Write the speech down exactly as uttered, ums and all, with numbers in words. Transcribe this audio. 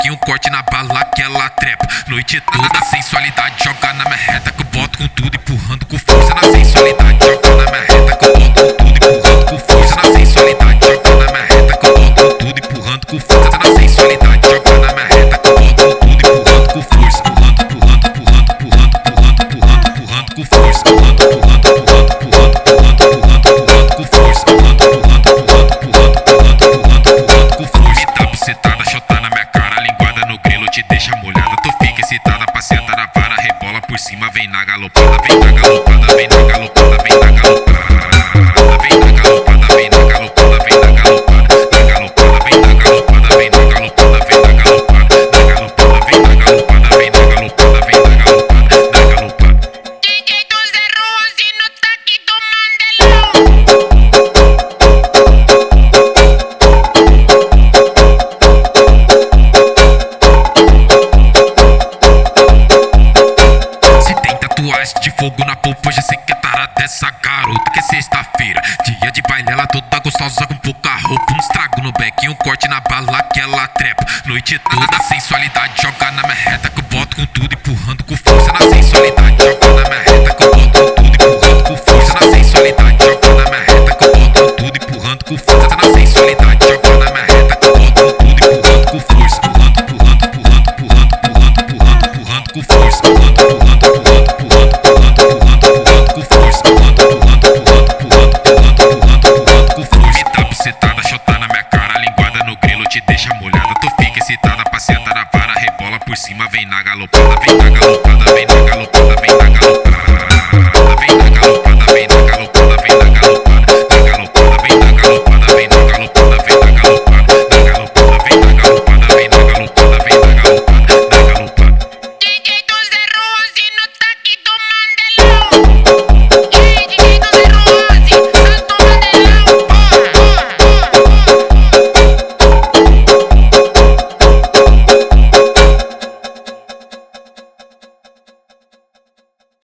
bequinho, corte na bala que ela trepa. Noite toda sensualidade, joga na minha reta que eu boto com tudo, empurrando com força na sensualidade. Joga na minha reta que eu boto com tudo, empurrando com força na sensualidade. Joga na minha reta que eu boto com tudo, empurrando com força na sensualidade. Joga na minha reta que eu boto com tudo, empurrando com força. Empurrando, empurrando, empurrando, empurrando, empurrando, empurrando, empurrando com força. Empurrando, empurrando, empurrando, empurrando, empurrando, empurrando, empurrando com força. Empurrando, empurrando, empurrando, empurrando, empurrando, empurrando, empurrando com força. Me dá bucetada, chota na minha cara, linguada no grelo te deixa molhada. Tu fica excitada, passeata na vara, rebola por cima, vem na galopada, vem na galopada, vem na galopada, vem na galopada. Vem na galopada, vem na galopada, vem na galopada, na galopada, vem na galopada, vem na galopada, vem na galopada, na galopada, vem na galopada, vem na galopada, vem na galopada, na galopada. D J do zero onze no taque do Mandelão. Se tem tatuagem de fogo na polpa, já sei que é tarada dessa garota. Que é sexta-feira, dia de baile, ela toda gostosa com pouca roupa. Um estrago no bequinho, corte na bala que ela trepa. Noite toda sensualidade, joga na minha reta que eu boto com tudo, empurrando com força na sensualidade. Joga na minha reta que eu boto com tudo, empurrando com força na sensualidade. Joga na minha reta que eu boto com tudo, empurrando com força na sensualidade. Joga na minha reta que eu boto com tudo, empurrando com força. Empurrando, empurrando, empurrando, empurrando, empurrando, empurrando, empurrando com força. Empurrando, empurrando, empurrando, empurrando, empurrando, empurrando, empurrando com força. Empurrando, empurrando, empurrando, empurrando, empurrando, empurrando, empurrando com força. Me dá bucetada, chota na minha cara, linguada no grelo te deixa molhada. Tu fica excitada, passeata na vara, rebola por cima, vem na galopada, vem na galopada, vem na galopada.